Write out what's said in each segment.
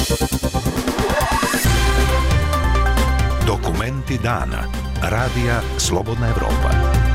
Dokumenti dana. Radija Slobodna Evropa.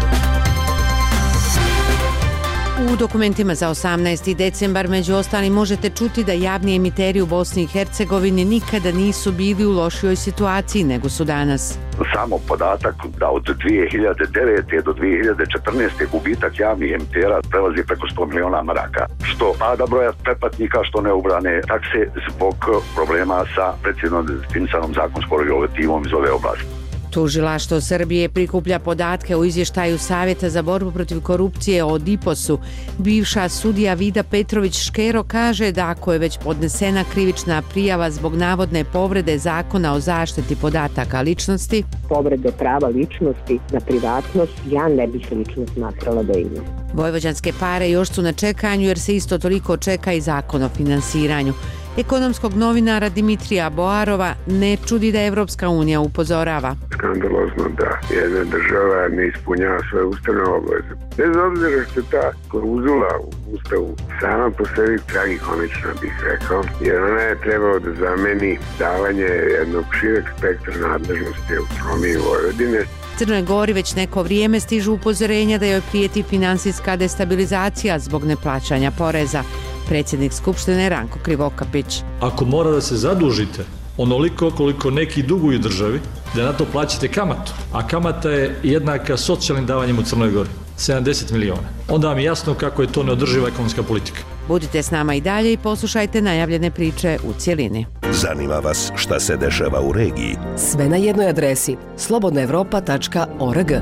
U dokumentima za 18. decembar među ostalim možete čuti da javni emiteri u Bosni i Hercegovini nikada nisu bili u lošijoj situaciji nego su danas. Samo podatak da od 2009. do 2014. gubitak javnih emitera prelazi preko 100 miliona maraka. Što pada broja pretplatnika, što neubrane takse zbog problema sa precizno definisanom zakonskom regulativom iz ove oblasti. Tužilaštvo Srbije prikuplja podatke o izvještaju Savjeta za borbu protiv korupcije o DIPOS-u. Bivša sudija Vida Petrović-Škero kaže da ako je već podnesena krivična prijava zbog navodne povrede zakona o zaštiti podataka ličnosti, povrede prava ličnosti na privatnost, ja ne bih lično smatrala da ima. Vojvođanske pare još su na čekanju jer se isto toliko čeka i zakon o finansiranju. Ekonomskog novinara Dimitrija Boarova ne čudi da Evropska unija upozorava. Skandalozno da jedna država ne ispunjava svoje ustavne obaveze. Bez obzira što je ta klauzula u ustavu sama po sebi tragikomična, bih rekao, jer ona je trebalo da zameni davanje jednog šireg spektra nadležnosti autonomije Vojvodine. Crnoj Gori već neko vrijeme stižu upozorenja da joj prijeti finansijska destabilizacija zbog neplaćanja poreza. Predsjednik Skupštine Ranko Krivokapić. Ako mora da se zadužite onoliko koliko neki duguju državi, da na to plaćate kamatu, a kamata je jednaka socijalnim davanjem u Crnoj Gori, 70 miliona. Onda vam je jasno kako je to neodrživa ekonomska politika. Budite s nama i dalje i poslušajte najavljene priče u cjelini. Zanima vas šta se dešava u regiji? Sve na jednoj adresi slobodnaevropa.org.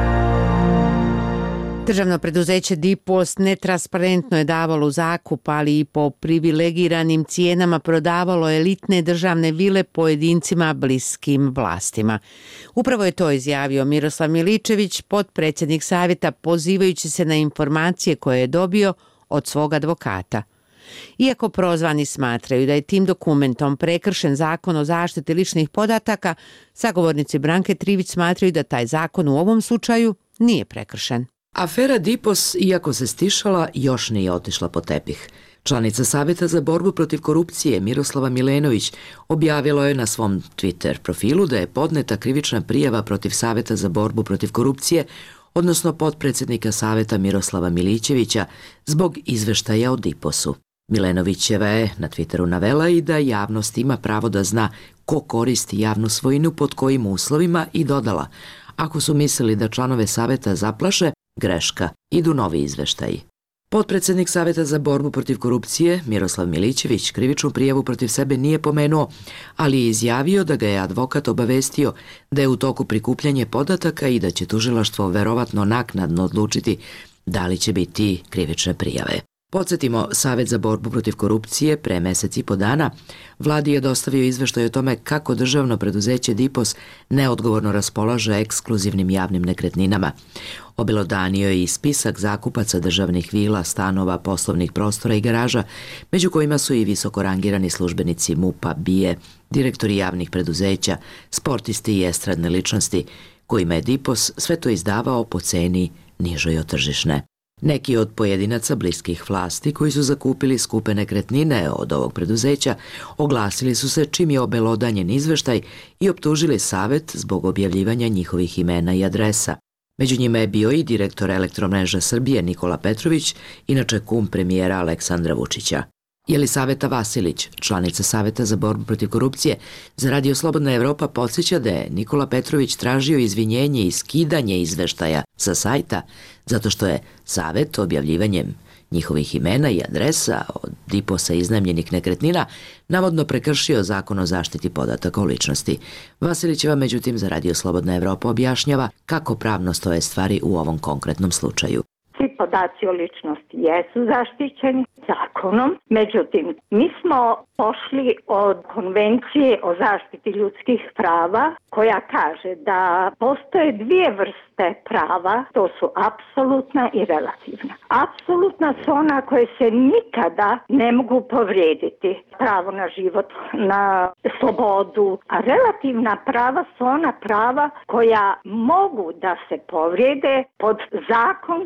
Državno preduzeće DIPOS netransparentno je davalo u zakup, ali i po privilegiranim cijenama prodavalo elitne državne vile pojedincima bliskim vlastima. Upravo je to izjavio Miroslav Miličević, potpredsjednik savjeta, pozivajući se na informacije koje je dobio od svog advokata. Iako prozvani smatraju da je tim dokumentom prekršen zakon o zaštiti ličnih podataka, sagovornici Branke Trivić smatraju da taj zakon u ovom slučaju nije prekršen. Afera DIPOS, iako se stišala, još nije otišla pod tepih. Članica Savjeta za borbu protiv korupcije Miroslava Milenović objavila je na svom Twitter profilu da je podneta krivična prijava protiv Savjeta za borbu protiv korupcije, odnosno potpredsjednika Savjeta Miroslava Milićevića, zbog izveštaja o DIPOS-u. Milenovićeva je na Twitteru navela i da javnost ima pravo da zna ko koristi javnu svojinu pod kojim uslovima i dodala: ako su mislili da članove Savjeta zaplaše, greška, idu novi izveštaji. Potpredsjednik Savjeta za borbu protiv korupcije Miroslav Milićević krivičnu prijavu protiv sebe nije pomenuo, ali je izjavio da ga je advokat obavestio da je u toku prikupljanje podataka i da će tužilaštvo verovatno naknadno odlučiti da li će biti krivične prijave. Podsjetimo, Savjet za borbu protiv korupcije pre mesec i po dana vladi je dostavio izveštaj o tome kako državno preduzeće DIPOS neodgovorno raspolaže ekskluzivnim javnim nekretninama. Obelodanio je i spisak zakupaca državnih vila, stanova, poslovnih prostora i garaža, među kojima su i visoko rangirani službenici MUP-a, BIA, direktori javnih preduzeća, sportisti i estradne ličnosti, kojima je DIPOS sve to izdavao po ceni nižoj od tržišne. Neki od pojedinaca bliskih vlasti koji su zakupili skupe nekretnine od ovog preduzeća oglasili su se čim je obelodanjen izveštaj i optužili Savjet zbog objavljivanja njihovih imena i adresa. Među njima je bio i direktor Elektromreža Srbije Nikola Petrović, inače kum premijera Aleksandra Vučića. Jelisaveta Vasilić, članica Savjeta za borbu protiv korupcije, za Radio Slobodna Evropa podsjeća da je Nikola Petrović tražio izvinjenje i skidanje izveštaja sa sajta zato što je Savjet objavljivanjem njihovih imena i adresa od DIPOS-a iznajmljenih nekretnina navodno prekršio zakon o zaštiti podataka o ličnosti. Vasilićeva međutim za Radio Slobodna Evropa objašnjava kako pravno stoje stvari u ovom konkretnom slučaju. Svi podaci o ličnosti jesu zaštićeni zakonom, međutim, mi smo pošli od konvencije o zaštiti ljudskih prava koja kaže da postoje dvije vrste prava, to su apsolutna i relativna. Apsolutna su ona koje se nikada ne mogu povrijediti, pravo na život, na slobodu, a relativna prava su ona prava koja mogu da se povrijede pod zakonski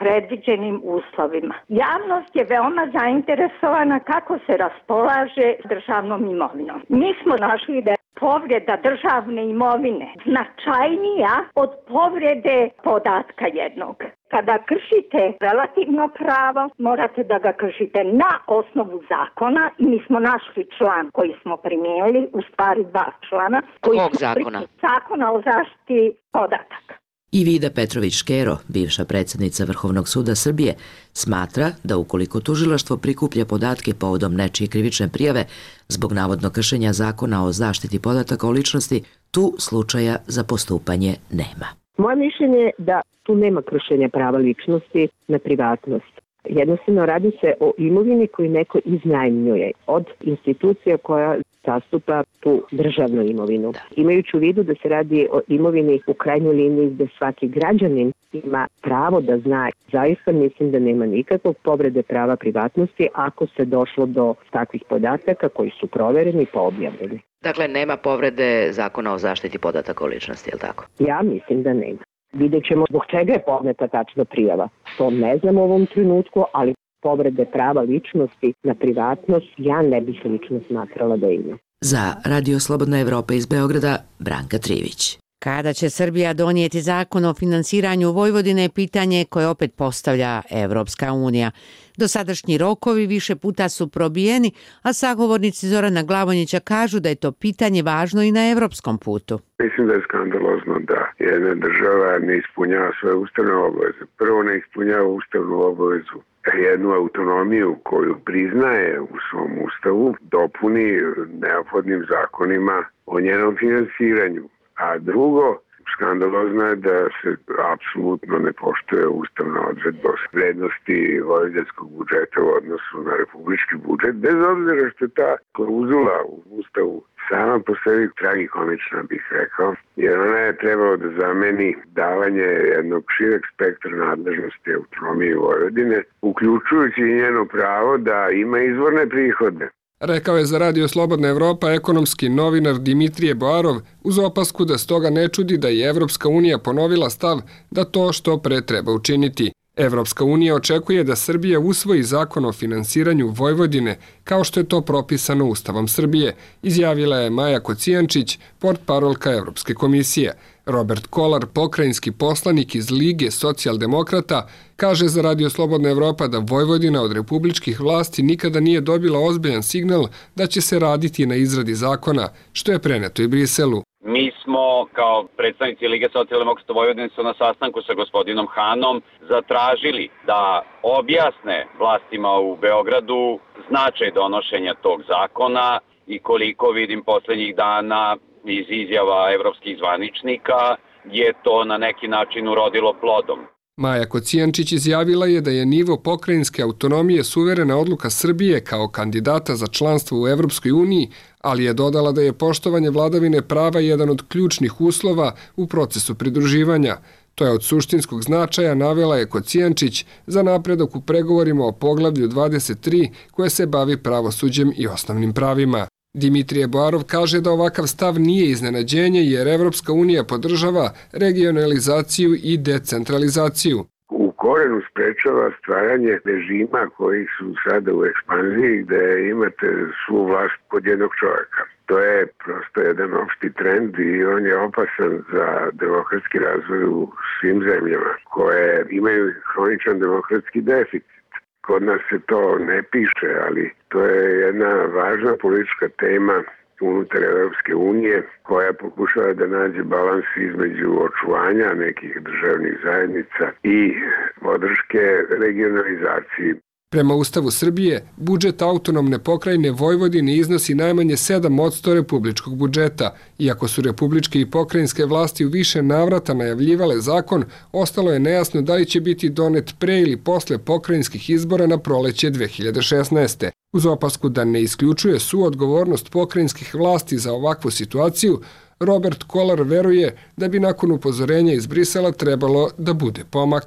predviđenim uslovima. Javnost je veoma zainteresovana kako se raspolaže državnom imovinom. Mi smo našli da je povreda državne imovine značajnija od povrede podatka jednog. Kada kršite relativno pravo, morate da ga kršite na osnovu zakona i mi smo našli član koji smo primijenili, u stvari 2 člana. Kog zakona? Zakona o zaštiti podataka. I Vida Petrović-Škero, bivša predsjednica Vrhovnog suda Srbije, smatra da ukoliko tužilaštvo prikuplja podatke povodom nečije krivične prijave zbog navodno kršenja zakona o zaštiti podataka o ličnosti, tu slučaja za postupanje nema. Moje mišljenje je da tu nema kršenja prava ličnosti na privatnost. Jednostavno radi se o imovini koju neko iznajmljuje od institucija koja zastupa tu državnu imovinu. Imajući u vidu da se radi o imovini u krajnjoj liniji gde svaki građanin ima pravo da zna, zaista mislim da nema nikakvog povrede prava privatnosti ako se došlo do takvih podataka koji su provereni i objavljeni. Dakle, nema povrede zakona o zaštiti podataka o ličnosti, je li tako? Ja mislim da nema. Vidjet ćemo zbog čega je podneta tačna prijava. To ne znam u ovom trenutku, ali povrede prava ličnosti na privatnost ja ne bih lično smatrala da ima. Za Radio Slobodna Evropa iz Beograda, Branka Trivić. Kada će Srbija donijeti zakon o finansiranju Vojvodine je pitanje koje opet postavlja Evropska unija. Dosadašnji rokovi više puta su probijeni, a sagovornici Zorana Glavonjića kažu da je to pitanje važno i na evropskom putu. Mislim da je skandalozno da jedna država ne ispunjava svoje ustavne obaveze. Prvo ne ispunjava ustavnu obavezu, jednu autonomiju koju priznaje u svom ustavu, dopuni neophodnim zakonima o njenom finansiranju. A drugo, skandalozno je da se apsolutno ne poštuje ustavna odredba o vrednosti vojvođanskog budžeta u odnosu na republički budžet, bez obzira što je ta klauzula u ustavu sama po sebi tragikomična, bih rekao, jer ona je trebalo da zameni davanje jednog šireg spektra nadležnosti autonomije Vojvodine, uključujući i njeno pravo da ima izvorne prihode. Rekao je za Radio Slobodna Evropa ekonomski novinar Dimitrije Boarov, uz opasku da stoga ne čudi da je Evropska unija ponovila stav da to što pre treba učiniti. Evropska unija očekuje da Srbija usvoji zakon o finansiranju Vojvodine, kao što je to propisano Ustavom Srbije, izjavila je Maja Kocijančić, portparolka Evropske komisije. Robert Kolar, pokrajinski poslanik iz Lige socijaldemokrata, kaže za Radio Slobodna Evropa da Vojvodina od republičkih vlasti nikada nije dobila ozbiljan signal da će se raditi na izradi zakona, što je preneto i Briselu. Mi smo kao predstavnici Lige socijaldemokrata Vojvodine na sastanku sa gospodinom Hanom zatražili da objasne vlastima u Beogradu značaj donošenja tog zakona i koliko vidim poslednjih dana iz izjava evropskih zvaničnika je to na neki način urodilo plodom. Maja Kocijančić izjavila je da je nivo pokrajinske autonomije suverena odluka Srbije kao kandidata za članstvo u Evropskoj uniji, ali je dodala da je poštovanje vladavine prava jedan od ključnih uslova u procesu pridruživanja. To je od suštinskog značaja, navela je Kocijančić za napredak u pregovorima o poglavlju 23 koje se bavi pravosuđem i osnovnim pravima. Dimitrije Boarov kaže da ovakav stav nije iznenađenje jer Evropska unija podržava regionalizaciju i decentralizaciju. U korenu sprečava stvaranje režima koji su sada u ekspanziji gde imate svu vlast kod jednog čovjeka. To je prosto jedan opšti trend i on je opasan za demokratski razvoj u svim zemljama koje imaju hroničan demokratski deficit. Kod nas se to ne piše, ali to je jedna važna politička tema unutar Evropske unije koja pokušava da nađe balans između očuvanja nekih državnih zajednica i podrške regionalizaciji. Prema Ustavu Srbije, budžet autonomne pokrajine Vojvodine iznosi najmanje 7% republičkog budžeta. Iako su republičke i pokrajinske vlasti u više navrata najavljivale zakon, ostalo je nejasno da li će biti donet pre ili posle pokrajinskih izbora na proleće 2016. Uz opasku da ne isključuje suodgovornost pokrajinskih vlasti za ovakvu situaciju, Robert Kolar veruje da bi nakon upozorenja iz Brisela trebalo da bude pomaka.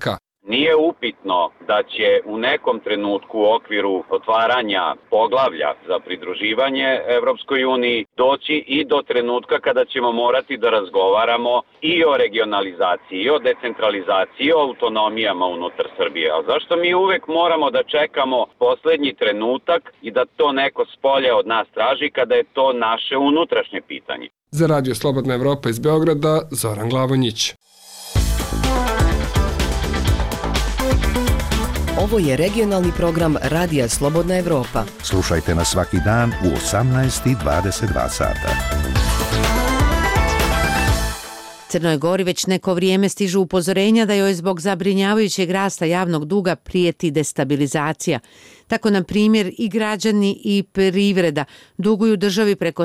Nije upitno da će u nekom trenutku u okviru otvaranja poglavlja za pridruživanje Evropskoj uniji doći i do trenutka kada ćemo morati da razgovaramo i o regionalizaciji, i o decentralizaciji, i o autonomijama unutar Srbije. A zašto mi uvek moramo da čekamo poslednji trenutak i da to neko spolje od nas traži kada je to naše unutrašnje pitanje? Za Radio Slobodna Evropa iz Beograda, Zoran Glavonjić. Ovo je regionalni program Radija Slobodna Evropa. Slušajte nas svaki dan u 18:22 sata. Crnoj Gori već neko vrijeme stižu upozorenja da joj zbog zabrinjavajućeg rasta javnog duga prijeti destabilizacija. Tako, na primjer, i građani i privreda duguju državi preko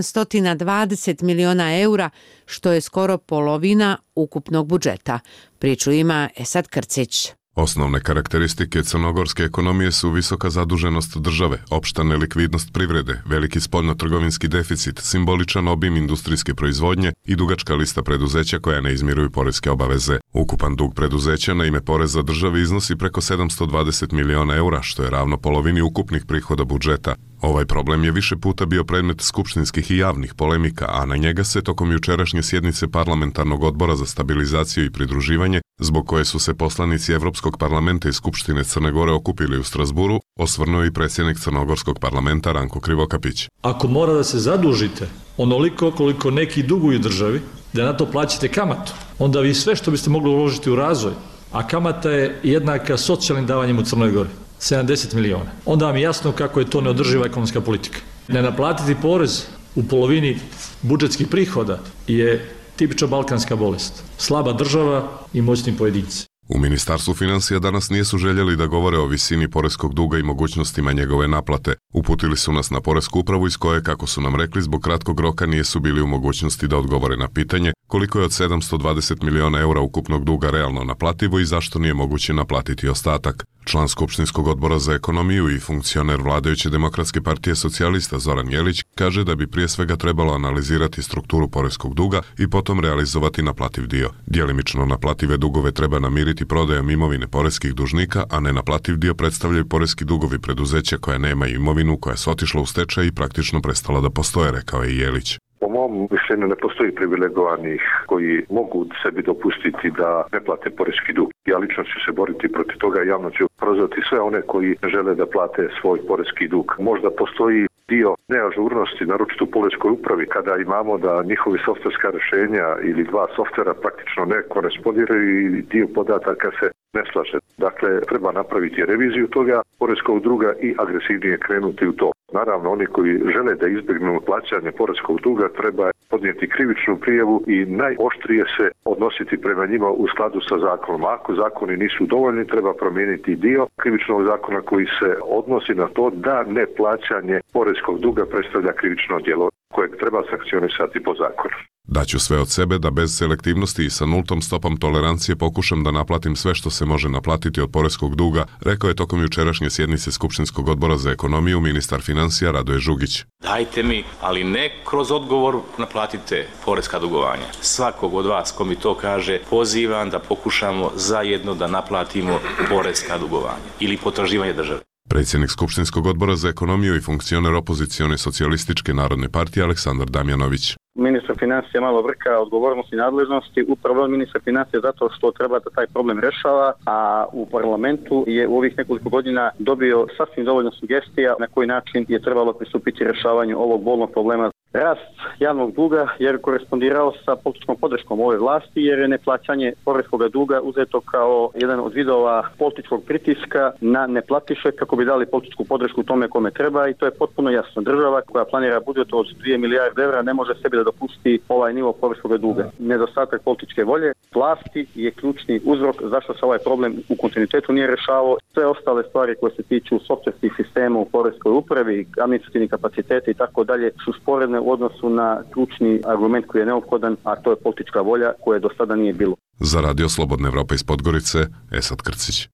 720 miliona eura, što je skoro polovina ukupnog budžeta. Priču ima Esad Krcić. Osnovne karakteristike crnogorske ekonomije su visoka zaduženost države, opšta nelikvidnost privrede, veliki spoljno-trgovinski deficit, simboličan obim industrijske proizvodnje i dugačka lista preduzeća koja ne izmiruju poreske obaveze. Ukupan dug preduzeća na ime poreza države iznosi preko 720 miliona eura, što je ravno polovini ukupnih prihoda budžeta. Ovaj problem je više puta bio predmet skupštinskih i javnih polemika, a na njega se tokom jučerašnje sjednice Parlamentarnog odbora za stabilizaciju i pridruživanje, zbog koje su se poslanici Evropskog parlamenta i Skupštine Crne Gore okupili u Strasburu, osvrnuo i predsjednik Crnogorskog parlamenta Ranko Krivokapić. Ako mora da se zadužite onoliko koliko neki duguju državi, da na to plaćate kamatu, onda vi sve što biste mogli uložiti u razvoj, a kamata je jednaka socijalnim davanjem u Crnoj Gori, 70 miliona. Onda vam je jasno kako je to neodrživa ekonomska politika. Ne naplatiti porez u polovini budžetskih prihoda je tipična balkanska bolest. Slaba država i moćni pojedinci. U Ministarstvu financija danas nisu željeli da govore o visini poreskog duga i mogućnostima njegove naplate. Uputili su nas na poresku upravu iz koje, kako su nam rekli, zbog kratkog roka nisu bili u mogućnosti da odgovore na pitanje koliko je od 720 miliona eura ukupnog duga realno naplativo i zašto nije moguće naplatiti ostatak. Član Skupštinskog odbora za ekonomiju i funkcioner vladajuće Demokratske partije socijalista Zoran Jelić kaže da bi prije svega trebalo analizirati strukturu poreskog duga i potom realizovati naplativ dio. Djelimično naplative dugove treba namiriti prodajom imovine poreskih dužnika, a nenaplativ dio predstavljaju poreski dugovi preduzeća koja nemaju imovinu, koja su otišla u stečaj i praktično prestala da postoje, rekao je Jelić. Po mom mišljenju ne postoji privilegovanih koji mogu sebi dopustiti da ne plate poreski dug. Ja lično ću se boriti protiv toga i javno ću prozvati sve one koji žele da plate svoj poreski dug. Možda postoji dio neažurnosti, naročito u poreskoj upravi, kada imamo da njihovi softverska rješenja ili dva softvera praktično ne korespondiraju i dio podataka se ne slaže. Dakle, treba napraviti reviziju toga poreskog duga i agresivnije krenuti u to. Naravno, oni koji žele da izbjegnu plaćanje poreskog duga treba podnijeti krivičnu prijavu i najoštrije se odnositi prema njima u skladu sa zakonom. Ako zakoni nisu dovoljni, treba promijeniti dio krivičnog zakona koji se odnosi na to da neplaćanje poreskog duga predstavlja krivično djelo kojeg treba sankcionisati po zakonu. Daću sve od sebe da bez selektivnosti i sa nultom stopom tolerancije pokušam da naplatim sve što se može naplatiti od poreskog duga, rekao je tokom jučerašnje sjednice Skupštinskog odbora za ekonomiju ministar financija Radoje Žugić. Dajte mi, ali ne kroz odgovor naplatite poreska dugovanja. Svakog od vas ko mi to kaže, pozivam da pokušamo zajedno da naplatimo poreska dugovanja ili potraživanje države. Predsjednik Skupštinskog odbora za ekonomiju i funkcioner opozicione socijalističke narodne partije Aleksandar Damjanović. Ministar financija malo vrka odgovornost i nadležnosti. Upravo ministar financija zato što treba da taj problem rešava, a u parlamentu je u ovih nekoliko godina dobio sasvim dovoljno sugestija na koji način je trebalo pristupiti rešavanju ovog bolnog problema. Rast javnog duga je korespondirao sa političkom podrškom ove vlasti jer je neplaćanje poreskog duga uzeto kao jedan od vidova političkog pritiska na neplatiše kako bi dali političku podršku tome kome treba i to je potpuno jasno. Država koja planira budžet od 2 milijarde evra ne može sebi da dopusti ovaj nivo poreskog duga. Nedostatak političke volje vlasti je ključni uzrok zašto se ovaj problem u kontinuitetu nije rešavao. Sve ostale stvari koje se tiču softverskih sistema u poreskoj upravi, administrativni kapaciteti i tako dalje su sporedne u odnosu na ključni argument koji je neophodan, a to je politička volja koje do sada nije bilo. Za Radio Slobodna Evropa iz Podgorice, Esad Krcić.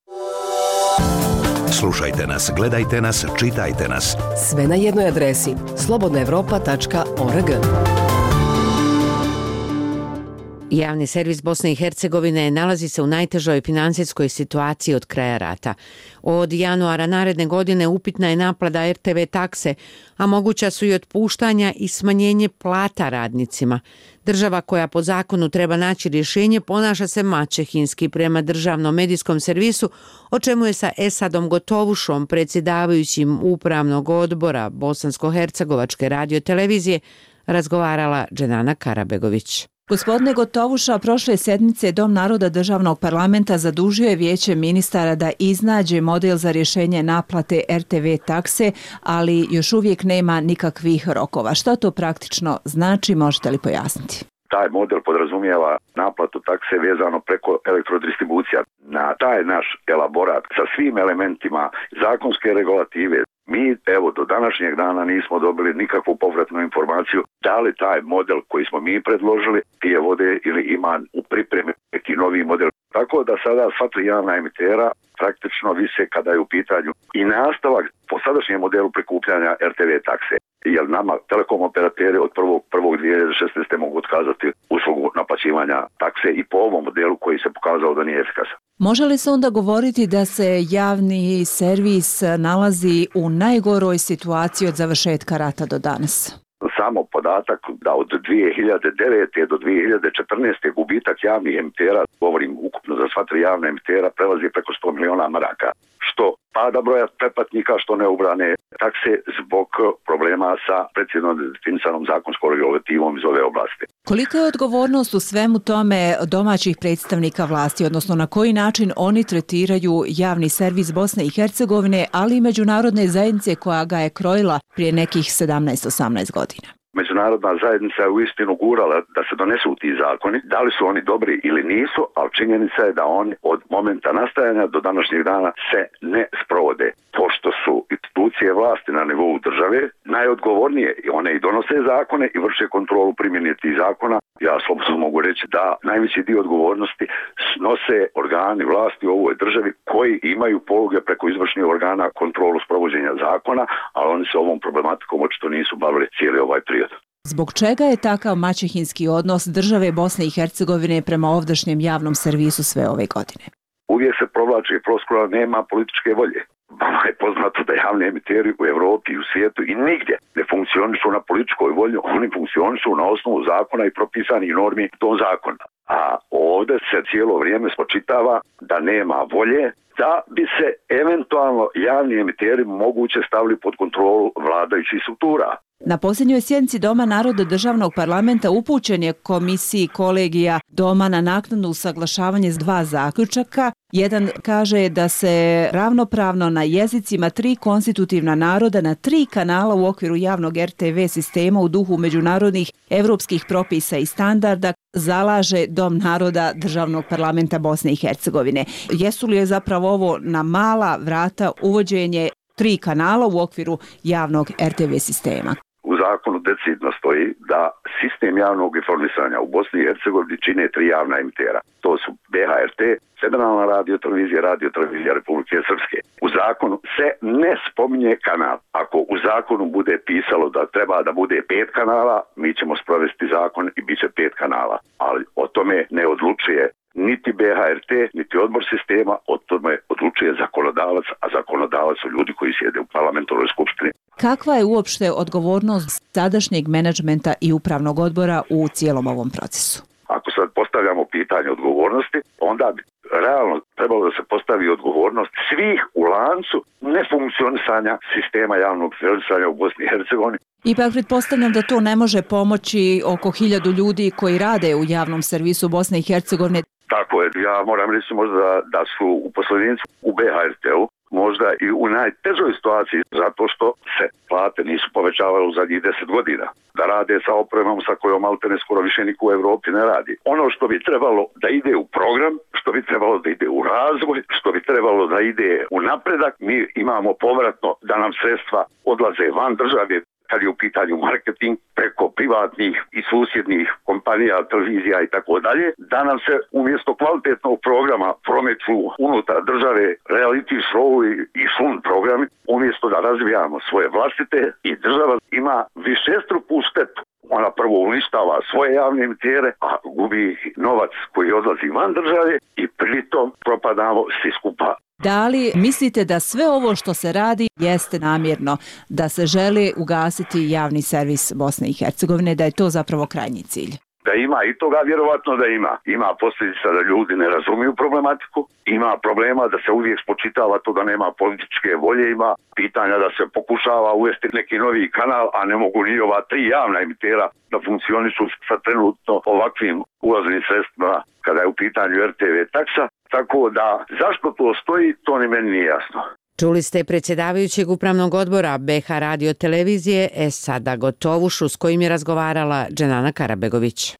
Slušajte nas, gledajte nas, čitajte nas. Sve na jednoj adresi slobodnaevropa.org. Javni servis Bosne i Hercegovine nalazi se u najtežoj financijskoj situaciji od kraja rata. Od januara naredne godine upitna je naplata RTV takse, a moguća su i otpuštanja i smanjenje plata radnicima. Država koja po zakonu treba naći rješenje ponaša se maćehinski prema državnom medijskom servisu, o čemu je sa Esadom Gotovušom, predsjedavajućim upravnog odbora Bosansko-hercegovačke radiotelevizije, razgovarala Dženana Karabegović. Gospodine Gotovuša, prošle sedmice Dom naroda državnog parlamenta zadužio je Vijeće ministara da iznađe model za rješenje naplate RTV takse, ali još uvijek nema nikakvih rokova. Šta to praktično znači, možete li pojasniti? Taj model podrazumijeva naplatu takse vezano preko elektrodistribucija. Na taj naš elaborat sa svim elementima zakonske regulative mi do današnjeg dana nismo dobili nikakvu povratnu informaciju da li taj model koji smo mi predložili tije vode ili ima u pripremi neki novi model. Tako da sada sva tri javna emitera praktično vise kada je u pitanju i nastavak po sadašnjem modelu prikupljanja RTV takse. Jer nama telekom operateri od 1.1.2016. mogu otkazati uslugu naplaćivanja takse i po ovom modelu koji se pokazao da nije efikasan. Može li se onda govoriti da se javni servis nalazi u najgoroj situaciji od završetka rata do danas? Samo podatak da od 2009. do 2014. gubitak javnih emitera, govorim ukupno za sva tri javna emitera, prelazi preko 100 miliona maraka, što pada broja pretplatnika, što neubrane takse zbog problema sa precizno definisanom zakonskom regulativom iz ove oblasti. Kolika je odgovornost u svemu tome domaćih predstavnika vlasti, odnosno na koji način oni tretiraju javni servis Bosne i Hercegovine, ali i međunarodne zajednice koja ga je krojila prije nekih 17-18 godina? Međunarodna zajednica je uistinu gurala da se donesu ti zakoni, da li su oni dobri ili nisu, ali činjenica je da oni od momenta nastajanja do današnjeg dana se ne sprovode. Pošto su institucije vlasti na nivou države najodgovornije i one i donose zakone i vrše kontrolu primjene tih zakona, ja slobodno mogu reći da najveći dio odgovornosti snose organi vlasti u ovoj državi koji imaju poluge preko izvršnih organa kontrolu sprovođenja zakona, ali oni se ovom problematikom očito nisu bavili cijeli ovaj period. Zbog čega je takav maćehinski odnos države Bosne i Hercegovine prema ovdašnjem javnom servisu sve ove godine? Uvijek se provlači floskula nema političke volje. Vama je poznato da javni emiteri u Europi i u svijetu i nigdje ne funkcionišu na političkoj volji, oni funkcionišu na osnovu zakona i propisanih normi tog zakona. A ovdje se cijelo vrijeme spočitava da nema volje da bi se eventualno javni emiteri moguće stavili pod kontrolu vladajućih struktura. Na posljednjoj sjednici Doma naroda državnog parlamenta upućen je komisiji kolegija Doma na naknadno usaglašavanje s dva zaključaka. Jedan kaže da se ravnopravno na jezicima tri konstitutivna naroda na tri kanala u okviru javnog RTV sistema u duhu međunarodnih evropskih propisa i standarda zalaže Dom naroda državnog parlamenta Bosne i Hercegovine. Jesu li je zapravo ovo na mala vrata uvođenje tri kanala u okviru javnog RTV sistema? U zakonu decidno stoji da sistem javnog informisanja u Bosni i Hercegovini čine tri javna emitera. To su BHRT, Federalna radiotelevizija Republike Srpske. U zakonu se ne spominje kanal. Ako u zakonu bude pisalo da treba da bude 5 kanala, mi ćemo sprovesti zakon i bit će 5 kanala. Ali o tome ne odlučuje niti BHRT, niti odbor sistema, o tome odlučuje zakonodavac, a zakonodavac su ljudi koji sjede u parlamentarnoj skupštini. Kakva je uopšte odgovornost sadašnjeg menadžmenta i upravnog odbora u cijelom ovom procesu? Ako sad postavljamo pitanje odgovornosti, onda bi realno trebalo da se postavi odgovornost svih u lancu nefunkcionisanja sistema javnog informisanja u Bosni i Hercegovini. Ipak pretpostavljam da to ne može pomoći oko 1000 ljudi koji rade u javnom servisu Bosne i Hercegovine. Tako je, ja moram reći možda da su uposlenici u BHRT-u možda i u najtežoj situaciji zato što se plate nisu povećavale u zadnjih 10 godina. Da rade sa opremom sa kojom maltene skoro više niko u Europi ne radi. Ono što bi trebalo da ide u program, što bi trebalo da ide u razvoj, što bi trebalo da ide u napredak, mi imamo povratno da nam sredstva odlaze van države, kad je u pitanju marketing preko privatnih i susjednih kompanija, televizija i tako dalje, da nam se umjesto kvalitetnog programa promeću unutar države reality show i fun programi, umjesto da razvijamo svoje vlastite i država ima višestruku štetu. ona prvo uništava svoje javne emitere, a gubi novac koji odlazi van države i pritom propadamo svi skupa. Da li mislite da sve ovo što se radi jeste namjerno, da se želi ugasiti javni servis Bosne i Hercegovine, da je to zapravo krajnji cilj? Da ima i toga, vjerovatno da ima. Ima posljedica da ljudi ne razumiju problematiku, ima problema da se uvijek spočitava to da nema političke volje, ima pitanja da se pokušava uvesti neki novi kanal, a ne mogu ni ova 3 javna emitera da funkcionišu sa trenutno ovakvim ulaznim sredstvima kada je u pitanju RTV taksa. Tako da zašto to stoji, to ni meni nije jasno. Čuli ste predsjedavajućeg upravnog odbora BH Radio televizije Esada Gotovušu s kojim je razgovarala Dženana Karabegović.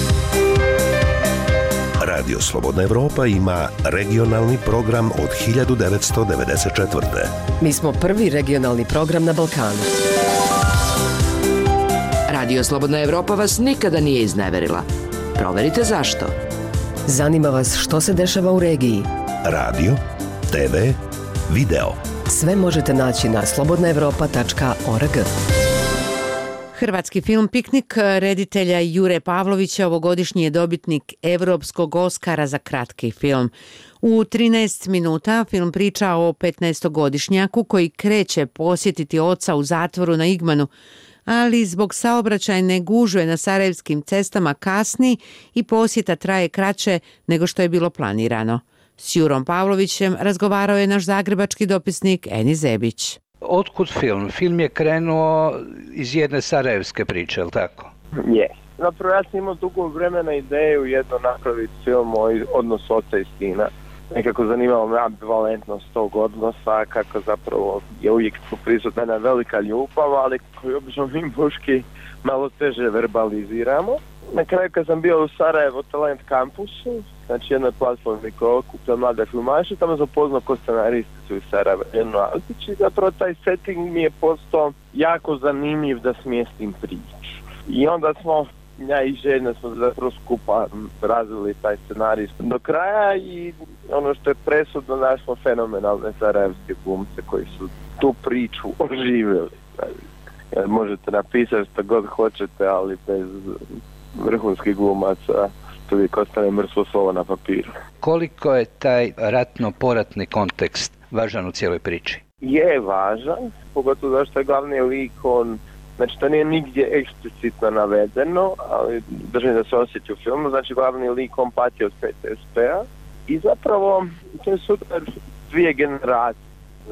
Radio Slobodna Evropa ima regionalni program od 1994. Mi smo prvi regionalni program na Balkanu. Radio Slobodna Evropa vas nikada nije izneverila. Proverite zašto. Zanima vas što se dešava u regiji? Radio, TV, video. Sve možete naći na slobodnaevropa.org. Hrvatski film Piknik reditelja Jure Pavlovića ovogodišnji je dobitnik Evropskog Oskara za kratki film. U 13 minuta film priča o 15-godišnjaku koji kreće posjetiti oca u zatvoru na Igmanu, ali zbog saobraćajne gužve na sarajevskim cestama kasni i posjeta traje kraće nego što je bilo planirano. S Jurom Pavlovićem razgovarao je naš zagrebački dopisnik Eni Zebić. Otkud film? Film je krenuo iz jedne sarajevske priče, je li tako? Je. Zapravo ja sam imao dugo vremena ideju jedno napraviti film o odnosu oca i sina. Nekako zanimalo me ambivalentnost tog odnosa, kako zapravo je uvijek tu prisutna jedna velika ljubav, ali koju obično mi muški malo teže verbaliziramo. Na kraju kad sam bio u Sarajevo Talent kampusu, znači jednoj platformi koja okuplja mlade filmaše, tamo sam poznao ko scenaristicu iz Sarajeva, jednu Alkić, i zapravo taj setting mi je postao jako zanimljiv da smjestim priču. I onda smo, ja i žena smo zapravo skupa razvili taj scenarij do kraja i ono što je presudno, naš smo fenomenalne sarajevske glumce koji su tu priču oživjeli. Možete napisati što god hoćete, ali bez vrhunskih glumaca to uvijek ostane mrtvo slovo na papiru. Koliko je taj ratno-poratni kontekst važan u cijeloj priči? Je važan, pogotovo zašto je glavni lik, znači to nije nigdje eksplicitno navedeno, ali držim da se osjeti u filmu, znači glavni lik on pati od PTSP-a i zapravo to je super 2 generacije,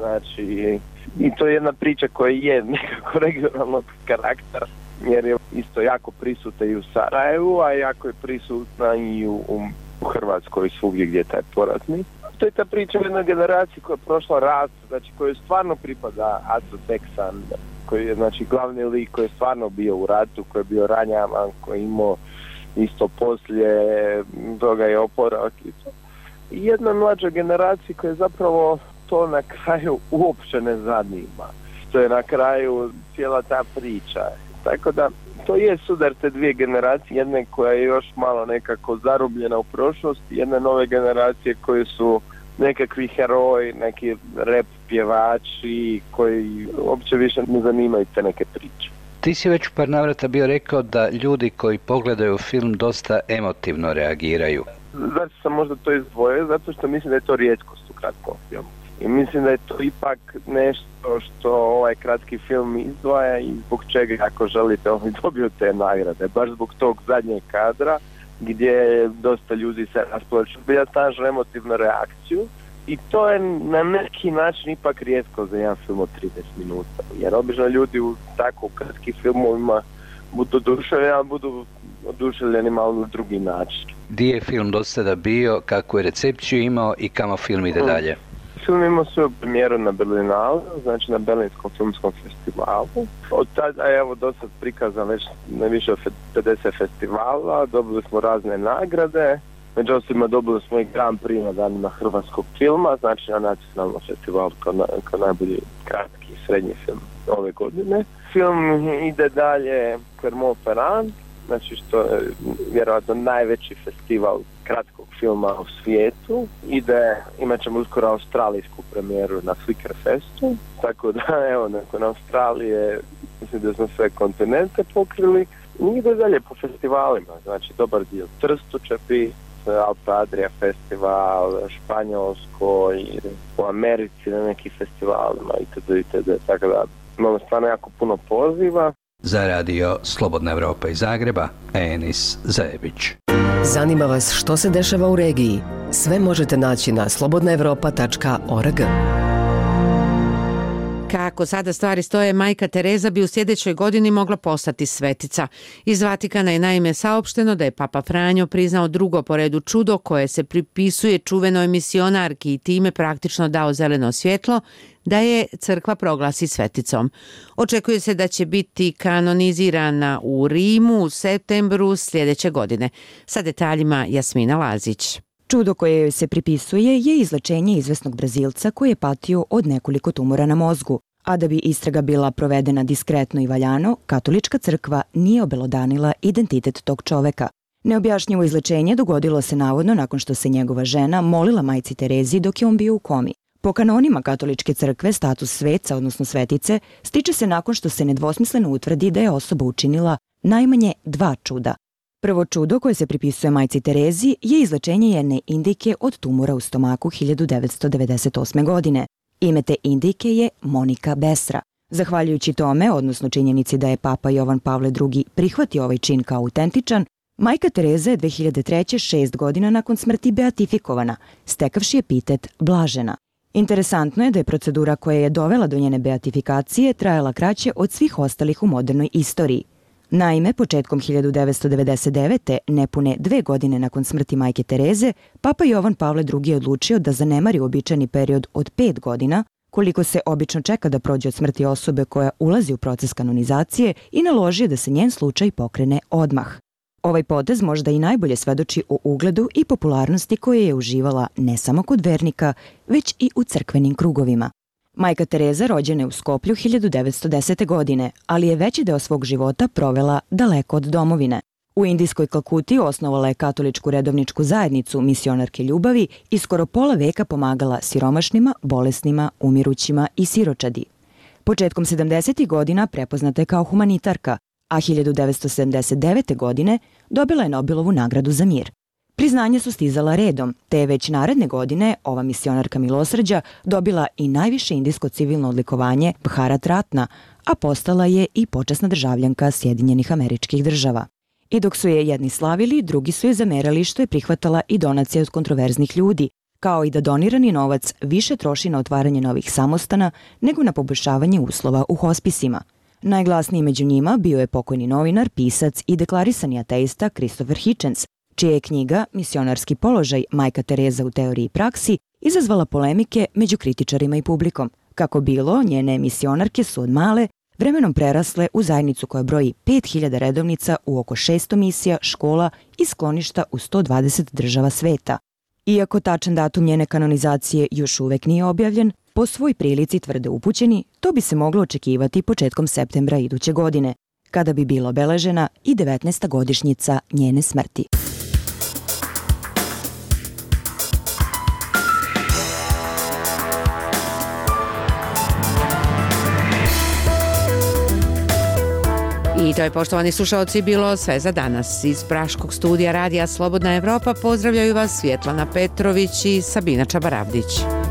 znači i to je jedna priča koja je nekako regionalnog karaktera, jer je isto jako prisutna i u Sarajevu, a jako je prisutna i u Hrvatskoj, svugdje gdje je taj poratni. To je ta priča o jednoj generaciji koja je prošla rat, znači kojoj stvarno pripada Aco Teksan, koji je znači glavni lik koji je stvarno bio u ratu, koji je bio ranjavan, koji je imao isto poslije toga je oporavak i to. I jedna mlađa generacija koja je zapravo to na kraju uopće ne zanima. To je na kraju cijela ta priča. Tako da to je sudar te 2 generacije, jedne koja je još malo nekako zarobljena u prošlosti, jedne nove generacije koje su nekakvi heroji, neki rap pjevači koji uopće više ne zanimaju te neke priče. Ti si već par navrata bio rekao da ljudi koji pogledaju film dosta emotivno reagiraju. Zato sam možda to izdvojio, zato što mislim da je to rijetkost u kratkom filmu. I mislim da je to ipak nešto što ovaj kratki film izdvaja i zbog čega ako želite on dobio te nagrade. Baš zbog tog zadnjeg kadra gdje dosta ljudi se rasplaču. Ja snažno emotivnu reakciju i to je na neki način ipak rijetko za jedan film od 30 minuta. Jer obično ljudi u tako kratkim filmovima budu oduševljeni, ali budu oduševljeni malo na drugi način. Gdje je film do sada bio, kakvu je recepciju imao i kamo film ide dalje? Film imao svoju premijeru na Berlinalu, znači na Berlinskom filmskom festivalu. Od tada je evo do sad prikazan već na više od 50 festivala, dobili smo razne nagrade, među ostalima dobili smo i Grand Prix na danima hrvatskog filma, znači na nacionalnom festivalu kao najbolji kratki i srednji film ove godine. Film ide dalje Clermont-Ferrand, znači što je vjerojatno najveći festival kratkog filma u svijetu. Imat ćemo uskoro australijsku premijeru na Flickerfestu, tako da evo nakon Australije mislim da smo sve kontinente pokrili. Njih ide dalje po festivalima, znači dobar dio Trstu Čepi, Alpe Adria festival, Španjolskoj, u Americi na nekih festivalima itd. Tako da imamo stvarno jako puno poziva. Za radio Slobodna Evropa iz Zagreba, Enis Zajebić. Zanima vas što se dešava u regiji? Sve možete naći na slobodnaevropa.org. Kako sada stvari stoje, majka Tereza bi u sljedećoj godini mogla postati svetica. Iz Vatikana je naime saopšteno da je Papa Franjo priznao drugo po redu čudo koje se pripisuje čuvenoj misionarki i time praktično dao zeleno svjetlo da je crkva proglasi sveticom. Očekuje se da će biti kanonizirana u Rimu u septembru sljedeće godine. Sa detaljima Jasmina Lazić. Čudo koje joj se pripisuje je izlečenje izvesnog Brazilca koji je patio od nekoliko tumora na mozgu. A da bi istraga bila provedena diskretno i valjano, katolička crkva nije obelodanila identitet tog čoveka. Neobjašnjivo izlečenje dogodilo se navodno nakon što se njegova žena molila majci Terezi dok je on bio u komi. Po kanonima katoličke crkve status sveca, odnosno svetice, stiče se nakon što se nedvosmisleno utvrdi da je osoba učinila najmanje 2 čuda. Prvo čudo koje se pripisuje majci Terezi je izlečenje jedne Indijke od tumora u stomaku 1998. godine. Ime te Indijke je Monika Besra. Zahvaljujući tome, odnosno činjenici da je Papa Jovan Pavle II prihvatio ovaj čin kao autentičan, majka Tereza je 2003. 6 godina nakon smrti beatifikovana, stekavši epitet blažena. Interesantno je da je procedura koja je dovela do njene beatifikacije trajala kraće od svih ostalih u modernoj istoriji. Naime, početkom 1999. nepune 2 godine nakon smrti majke Tereze, Papa Jovan Pavle II je odlučio da zanemari uobičajeni period od 5 godina, koliko se obično čeka da prođe od smrti osobe koja ulazi u proces kanonizacije, i naložio da se njen slučaj pokrene odmah. Ovaj potez možda i najbolje svedoči o ugledu i popularnosti koje je uživala ne samo kod vernika, već i u crkvenim krugovima. Majka Tereza rođena je u Skoplju 1910. godine, ali je veći deo svog života provela daleko od domovine. U indijskoj Kalkuti osnovala je katoličku redovničku zajednicu misionarke ljubavi i skoro pola veka pomagala siromašnima, bolesnima, umirućima i siročadi. Početkom 70. godina prepoznata je kao humanitarka, a 1979. godine dobila je Nobelovu nagradu za mir. Priznanja su stizala redom, te je već naredne godine ova misionarka milosrđa dobila i najviše indijsko civilno odlikovanje Bharat Ratna, a postala je i počasna državljanka Sjedinjenih Američkih Država. I dok su je jedni slavili, drugi su je zamerali što je prihvatala i donacije od kontroverznih ljudi, kao i da donirani novac više troši na otvaranje novih samostana nego na poboljšavanje uslova u hospisima. Najglasniji među njima bio je pokojni novinar, pisac i deklarisani ateista Christopher Hitchens, čija je knjiga Misionarski položaj majka Tereza u teoriji i praksi izazvala polemike među kritičarima i publikom. Kako bilo, njene misionarke su od male vremenom prerasle u zajednicu koja broji 5000 redovnica u oko 600 misija, škola i skloništa u 120 država sveta. Iako tačan datum njene kanonizacije još uvek nije objavljen, po svoj prilici tvrde upućeni, to bi se moglo očekivati početkom septembra iduće godine, kada bi bila obeležena i 19. godišnjica njene smrti. I to je, poštovani slušalci, bilo sve za danas. Iz praškog studija Radija Slobodna Evropa pozdravljaju vas Svjetlana Petrović i Sabina Čabaravdić.